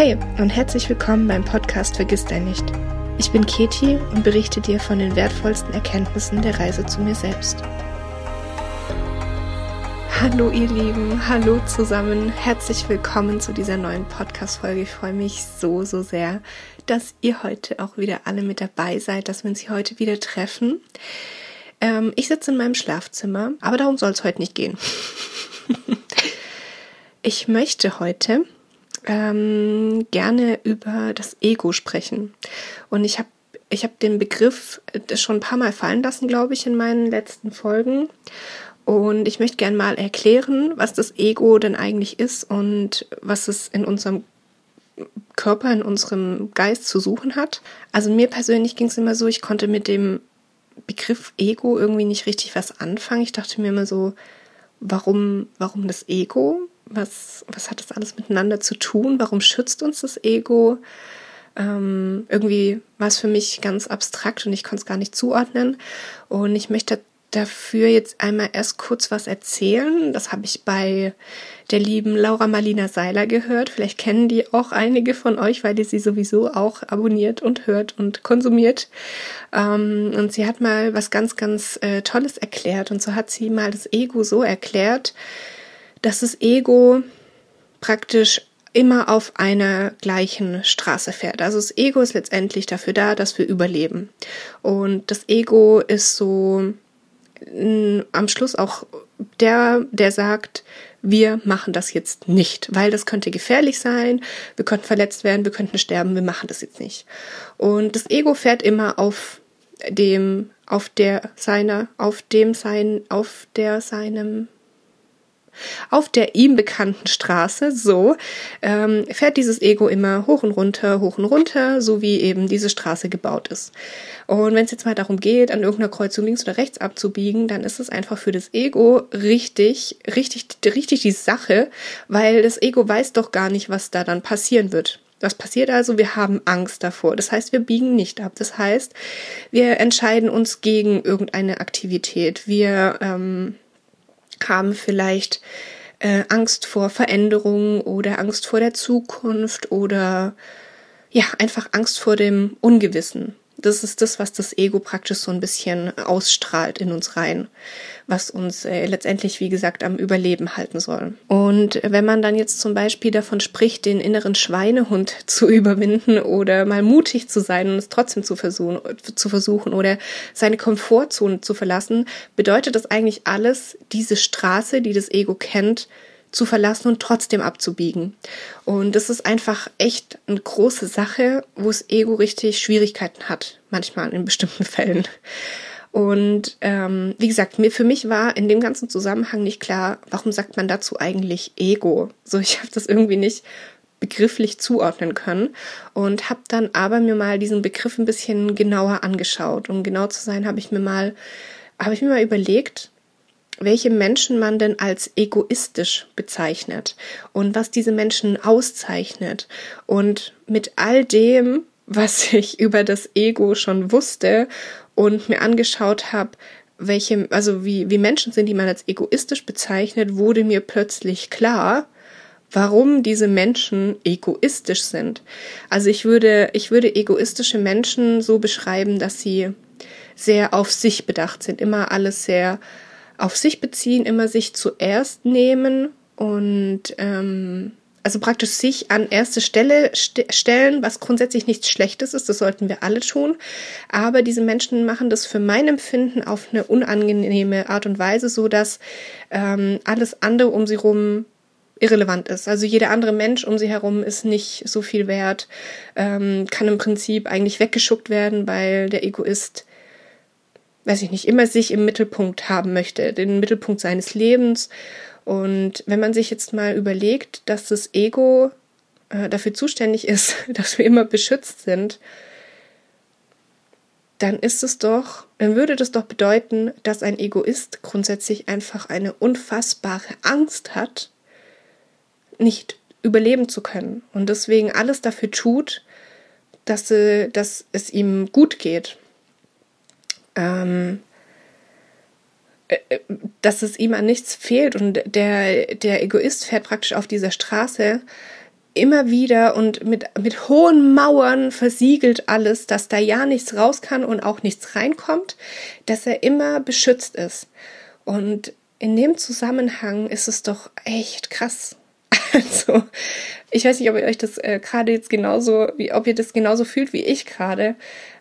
Hey und herzlich willkommen beim Podcast Vergiss dein nicht. Ich bin Keti und berichte dir von den wertvollsten Erkenntnissen der Reise zu mir selbst. Hallo ihr Lieben, hallo zusammen, herzlich willkommen zu dieser neuen Podcast-Folge. Ich freue mich so sehr, dass ihr heute auch wieder alle mit dabei seid, dass wir uns hier heute wieder treffen. Ich sitze in meinem Schlafzimmer, aber darum soll es heute nicht gehen. Ich möchte heute gerne über das Ego sprechen. Und ich hab den Begriff schon ein paar Mal fallen lassen, glaube ich, in meinen letzten Folgen. Und ich möchte gerne mal erklären, was das Ego denn eigentlich ist und was es in unserem Körper, in unserem Geist zu suchen hat. Also mir persönlich ging es immer so, ich konnte mit dem Begriff Ego irgendwie nicht richtig was anfangen. Ich dachte mir immer so, warum das Ego? Was hat das alles miteinander zu tun? Warum schützt uns das Ego? Irgendwie war es für mich ganz abstrakt und ich konnte es gar nicht zuordnen. Und ich möchte dafür jetzt einmal erst kurz was erzählen. Das habe ich bei der lieben Laura Marlina Seiler gehört. Vielleicht kennen die auch einige von euch, weil ihr sie sowieso auch abonniert und hört und konsumiert. Und sie hat mal was ganz Tolles erklärt. Und so hat sie mal das Ego so erklärt, dass das Ego praktisch immer auf einer gleichen Straße fährt. Also das Ego ist letztendlich dafür da, dass wir überleben. Und das Ego ist so am Schluss auch der sagt, wir machen das jetzt nicht, weil das könnte gefährlich sein, wir könnten verletzt werden, wir könnten sterben, wir machen das jetzt nicht. Und das Ego fährt immer auf der ihm bekannten Straße, fährt dieses Ego immer hoch und runter, so wie eben diese Straße gebaut ist. Und wenn es jetzt mal darum geht, an irgendeiner Kreuzung links oder rechts abzubiegen, dann ist es einfach für das Ego richtig die Sache, weil das Ego weiß doch gar nicht, was da dann passieren wird. Was passiert also? Wir haben Angst davor. Das heißt, wir biegen nicht ab. Das heißt, wir entscheiden uns gegen irgendeine Aktivität. Wir haben vielleicht Angst vor Veränderungen oder Angst vor der Zukunft oder ja, einfach Angst vor dem Ungewissen. Das ist das, was das Ego praktisch so ein bisschen ausstrahlt in uns rein, was uns letztendlich, wie gesagt, am Überleben halten soll. Und wenn man dann jetzt zum Beispiel davon spricht, den inneren Schweinehund zu überwinden oder mal mutig zu sein und es trotzdem zu versuchen oder seine Komfortzone zu verlassen, bedeutet das eigentlich alles, diese Straße, die das Ego kennt, zu verlassen und trotzdem abzubiegen. Und das ist einfach echt eine große Sache, wo das Ego richtig Schwierigkeiten hat, manchmal in bestimmten Fällen. Und wie gesagt, für mich war in dem ganzen Zusammenhang nicht klar, warum sagt man dazu eigentlich Ego? So, ich habe das irgendwie nicht begrifflich zuordnen können und habe dann aber mir mal diesen Begriff ein bisschen genauer angeschaut. Um genau zu sein, habe ich mir mal überlegt, welche Menschen man denn als egoistisch bezeichnet und was diese Menschen auszeichnet. Und mit all dem, was ich über das Ego schon wusste und mir angeschaut habe, wie Menschen sind, die man als egoistisch bezeichnet, wurde mir plötzlich klar, warum diese Menschen egoistisch sind. Also ich würde egoistische Menschen so beschreiben, dass sie sehr auf sich bedacht sind, immer alles sehr auf sich beziehen, immer sich zuerst nehmen und also praktisch sich an erste Stelle stellen, was grundsätzlich nichts Schlechtes ist, das sollten wir alle tun, aber diese Menschen machen das für mein Empfinden auf eine unangenehme Art und Weise, so dass alles andere um sie herum irrelevant ist. Also jeder andere Mensch um sie herum ist nicht so viel wert, kann im Prinzip eigentlich weggeschuckt werden, weil der Egoist immer sich im Mittelpunkt haben möchte, den Mittelpunkt seines Lebens. Und wenn man sich jetzt mal überlegt, dass das Ego dafür zuständig ist, dass wir immer beschützt sind, dann würde das doch bedeuten, dass ein Egoist grundsätzlich einfach eine unfassbare Angst hat, nicht überleben zu können und deswegen alles dafür tut, dass es ihm gut geht. Dass es ihm an nichts fehlt und der Egoist fährt praktisch auf dieser Straße immer wieder und mit hohen Mauern versiegelt alles, dass da ja nichts raus kann und auch nichts reinkommt, dass er immer beschützt ist. Und in dem Zusammenhang ist es doch echt krass. Also, ich weiß nicht, ob ihr euch das gerade jetzt genauso, ob ihr das genauso fühlt wie ich gerade.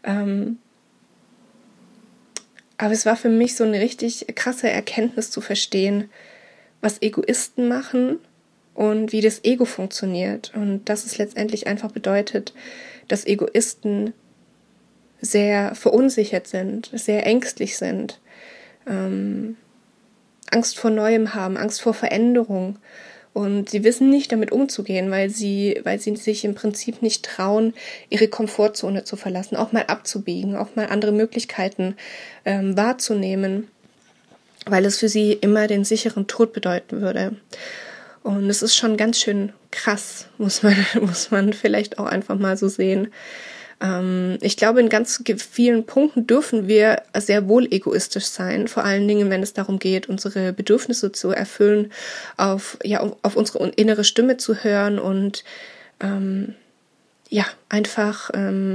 Aber es war für mich so eine richtig krasse Erkenntnis zu verstehen, was Egoisten machen und wie das Ego funktioniert. Und dass es letztendlich einfach bedeutet, dass Egoisten sehr verunsichert sind, sehr ängstlich sind, Angst vor Neuem haben, Angst vor Veränderung. Und sie wissen nicht, damit umzugehen, weil sie sich im Prinzip nicht trauen, ihre Komfortzone zu verlassen, auch mal abzubiegen, auch mal andere Möglichkeiten wahrzunehmen, weil es für sie immer den sicheren Tod bedeuten würde. Und es ist schon ganz schön krass, muss man vielleicht auch einfach mal so sehen. Ich glaube, in ganz vielen Punkten dürfen wir sehr wohl egoistisch sein, vor allen Dingen, wenn es darum geht, unsere Bedürfnisse zu erfüllen, auf unsere innere Stimme zu hören und einfach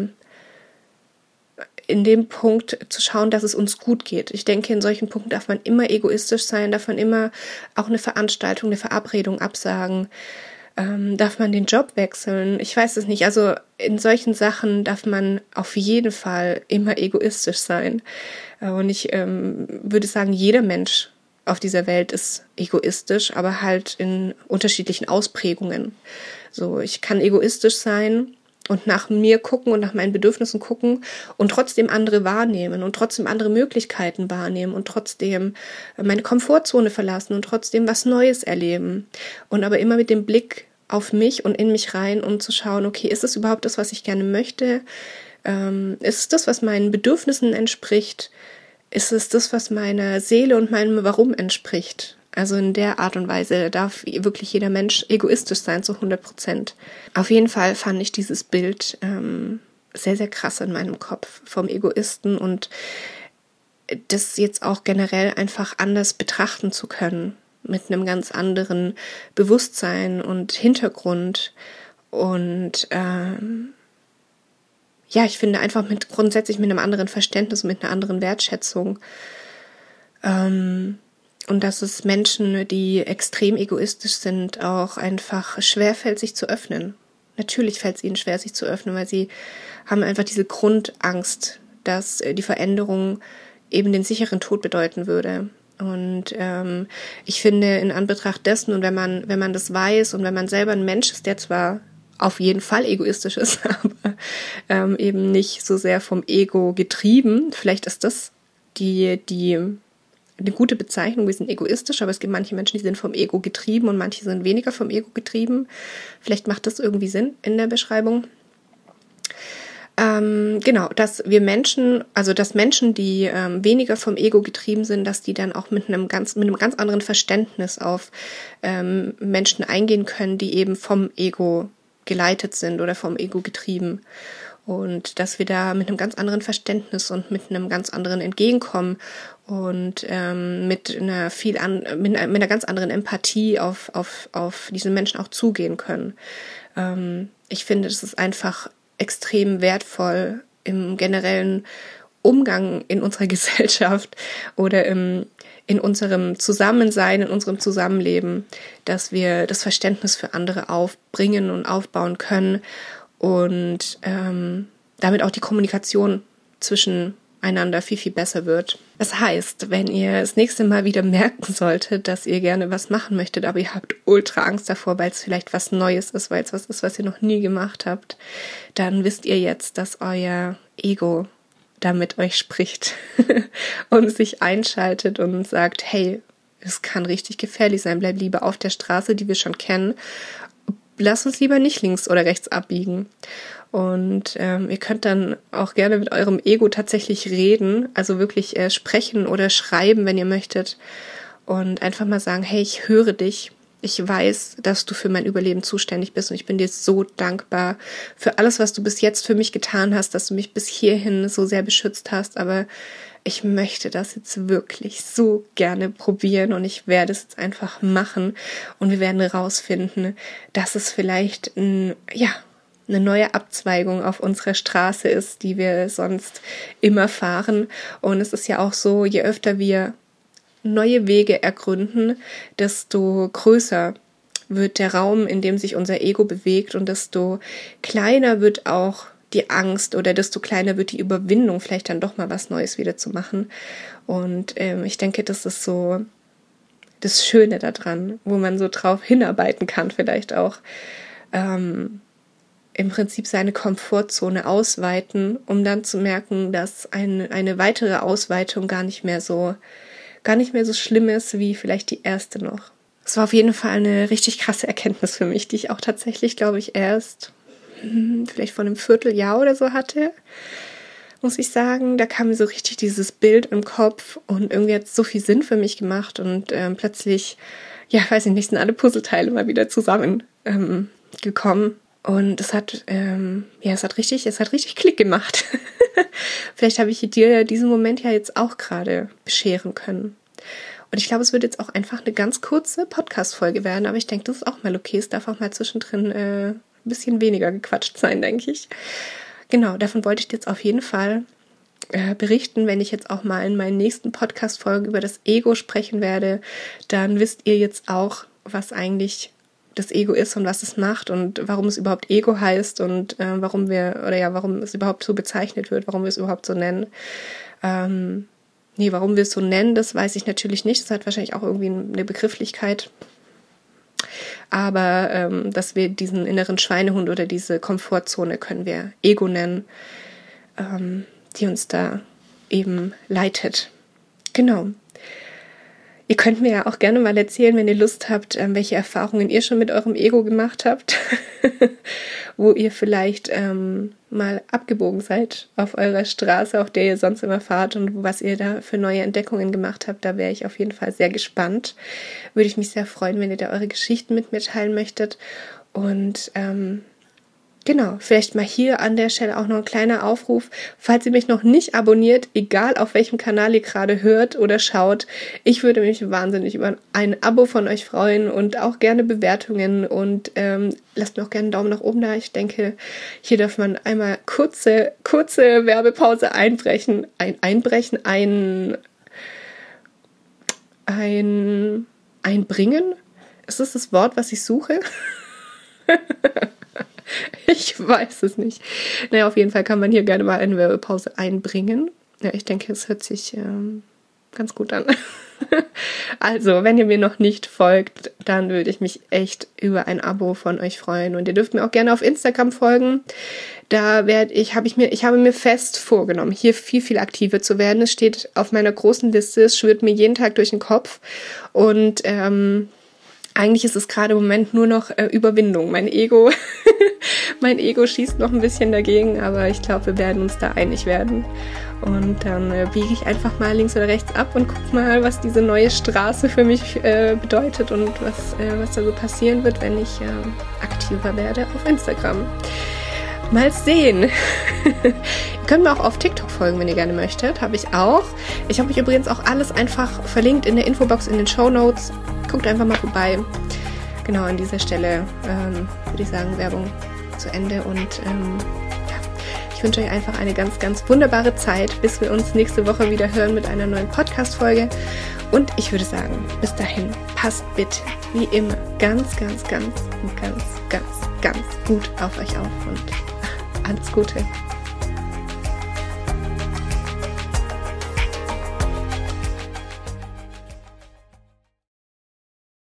in dem Punkt zu schauen, dass es uns gut geht. Ich denke, in solchen Punkten darf man immer egoistisch sein, darf man immer auch eine Veranstaltung, eine Verabredung absagen, darf man den Job wechseln? Ich weiß es nicht. Also in solchen Sachen darf man auf jeden Fall immer egoistisch sein. Und ich würde sagen, jeder Mensch auf dieser Welt ist egoistisch, aber halt in unterschiedlichen Ausprägungen. So, ich kann egoistisch sein und nach mir gucken und nach meinen Bedürfnissen gucken und trotzdem andere wahrnehmen und trotzdem andere Möglichkeiten wahrnehmen und trotzdem meine Komfortzone verlassen und trotzdem was Neues erleben. Und aber immer mit dem Blick auf mich und in mich rein, um zu schauen, okay, ist es überhaupt das, was ich gerne möchte? Ist es das, was meinen Bedürfnissen entspricht? Ist es das, was meiner Seele und meinem Warum entspricht? Also in der Art und Weise darf wirklich jeder Mensch egoistisch sein zu 100%. Auf jeden Fall fand ich dieses Bild sehr, sehr krass in meinem Kopf vom Egoisten und das jetzt auch generell einfach anders betrachten zu können, mit einem ganz anderen Bewusstsein und Hintergrund. Und ich finde einfach grundsätzlich mit einem anderen Verständnis, mit einer anderen Wertschätzung. Und dass es Menschen, die extrem egoistisch sind, auch einfach schwerfällt, sich zu öffnen. Natürlich fällt es ihnen schwer, sich zu öffnen, weil sie haben einfach diese Grundangst, dass die Veränderung eben den sicheren Tod bedeuten würde. Und ich finde, in Anbetracht dessen und wenn man das weiß und wenn man selber ein Mensch ist, der zwar auf jeden Fall egoistisch ist, aber eben nicht so sehr vom Ego getrieben, vielleicht ist das eine gute Bezeichnung, wir sind egoistisch, aber es gibt manche Menschen, die sind vom Ego getrieben und manche sind weniger vom Ego getrieben. Vielleicht macht das irgendwie Sinn in der Beschreibung. Dass wir Menschen, dass Menschen, die weniger vom Ego getrieben sind, dass die dann auch mit einem ganz anderen Verständnis auf Menschen eingehen können, die eben vom Ego geleitet sind oder vom Ego getrieben. Und dass wir da mit einem ganz anderen Verständnis und mit einem ganz anderen Entgegenkommen und mit einer ganz anderen Empathie auf diese Menschen auch zugehen können. Ich finde, das ist einfach extrem wertvoll im generellen Umgang in unserer Gesellschaft oder in unserem Zusammensein, in unserem Zusammenleben, dass wir das Verständnis für andere aufbringen und aufbauen können und damit auch die Kommunikation zwischeneinander viel, viel besser wird. Das heißt, wenn ihr das nächste Mal wieder merken solltet, dass ihr gerne was machen möchtet, aber ihr habt ultra Angst davor, weil es vielleicht was Neues ist, weil es was ist, was ihr noch nie gemacht habt, dann wisst ihr jetzt, dass euer Ego da mit euch spricht und sich einschaltet und sagt, hey, es kann richtig gefährlich sein, bleib lieber auf der Straße, die wir schon kennen. Lass uns lieber nicht links oder rechts abbiegen. Und ihr könnt dann auch gerne mit eurem Ego tatsächlich reden, also wirklich sprechen oder schreiben, wenn ihr möchtet. Und einfach mal sagen, hey, ich höre dich. Ich weiß, dass du für mein Überleben zuständig bist und ich bin dir so dankbar für alles, was du bis jetzt für mich getan hast, dass du mich bis hierhin so sehr beschützt hast. Aber ich möchte das jetzt wirklich so gerne probieren und ich werde es jetzt einfach machen und wir werden herausfinden, dass es vielleicht eine neue Abzweigung auf unserer Straße ist, die wir sonst immer fahren. Und es ist ja auch so, je öfter wir neue Wege ergründen, desto größer wird der Raum, in dem sich unser Ego bewegt und desto kleiner wird auch die Angst oder desto kleiner wird die Überwindung, vielleicht dann doch mal was Neues wieder zu machen. Und ich denke, das ist so das Schöne daran, wo man so drauf hinarbeiten kann, vielleicht auch im Prinzip seine Komfortzone ausweiten, um dann zu merken, dass eine weitere Ausweitung gar nicht mehr so schlimm ist, wie vielleicht die erste noch. Es war auf jeden Fall eine richtig krasse Erkenntnis für mich, die ich auch tatsächlich, glaube ich, erst vielleicht vor einem Vierteljahr oder so hatte, muss ich sagen. Da kam mir so richtig dieses Bild im Kopf und irgendwie hat es so viel Sinn für mich gemacht und plötzlich, weiß ich nicht, sind alle Puzzleteile mal wieder zusammen gekommen und es hat richtig Klick gemacht. Vielleicht habe ich dir diesen Moment ja jetzt auch gerade bescheren können. Und ich glaube, es wird jetzt auch einfach eine ganz kurze Podcast-Folge werden, aber ich denke, das ist auch mal okay. Es darf auch mal zwischendrin ein bisschen weniger gequatscht sein, denke ich. Genau, davon wollte ich jetzt auf jeden Fall berichten. Wenn ich jetzt auch mal in meinen nächsten Podcast-Folgen über das Ego sprechen werde, dann wisst ihr jetzt auch, was eigentlich das Ego ist und was es macht und warum es überhaupt Ego heißt und warum es überhaupt so bezeichnet wird, warum wir es überhaupt so nennen. Warum wir es so nennen, das weiß ich natürlich nicht. Das hat wahrscheinlich auch irgendwie eine Begrifflichkeit. Aber dass wir diesen inneren Schweinehund oder diese Komfortzone können wir Ego nennen, die uns da eben leitet. Genau. Ihr könnt mir ja auch gerne mal erzählen, wenn ihr Lust habt, welche Erfahrungen ihr schon mit eurem Ego gemacht habt, wo ihr vielleicht mal abgebogen seid auf eurer Straße, auf der ihr sonst immer fahrt und was ihr da für neue Entdeckungen gemacht habt. Da wäre ich auf jeden Fall sehr gespannt. Würde ich mich sehr freuen, wenn ihr da eure Geschichten mit mir teilen möchtet. Und genau, vielleicht mal hier an der Stelle auch noch ein kleiner Aufruf. Falls ihr mich noch nicht abonniert, egal auf welchem Kanal ihr gerade hört oder schaut, ich würde mich wahnsinnig über ein Abo von euch freuen und auch gerne Bewertungen und lasst mir auch gerne einen Daumen nach oben da. Ich denke, hier darf man einmal kurze Werbepause einbringen. Ist das Wort, was ich suche? Ich weiß es nicht. Naja, auf jeden Fall kann man hier gerne mal eine Werbepause einbringen. Ja, ich denke, es hört sich ganz gut an. Also, wenn ihr mir noch nicht folgt, dann würde ich mich echt über ein Abo von euch freuen. Und ihr dürft mir auch gerne auf Instagram folgen. Da ich habe mir fest vorgenommen, hier viel aktiver zu werden. Es steht auf meiner großen Liste, es schwirrt mir jeden Tag durch den Kopf. Und eigentlich ist es gerade im Moment nur noch Überwindung. Mein Ego schießt noch ein bisschen dagegen, aber ich glaube, wir werden uns da einig werden. Und dann biege ich einfach mal links oder rechts ab und guck mal, was diese neue Straße für mich bedeutet und was da so passieren wird, wenn ich aktiver werde auf Instagram. Mal sehen. Ihr könnt mir auch auf TikTok folgen, wenn ihr gerne möchtet. Habe ich auch. Ich habe euch übrigens auch alles einfach verlinkt in der Infobox, in den Shownotes. Guckt einfach mal vorbei. Genau, an dieser Stelle würde ich sagen, Werbung zu Ende. Und ich wünsche euch einfach eine ganz, ganz wunderbare Zeit, bis wir uns nächste Woche wieder hören mit einer neuen Podcast-Folge. Und ich würde sagen, bis dahin, passt bitte, wie immer, ganz, ganz, ganz, ganz, ganz, ganz gut auf euch auf und alles Gute.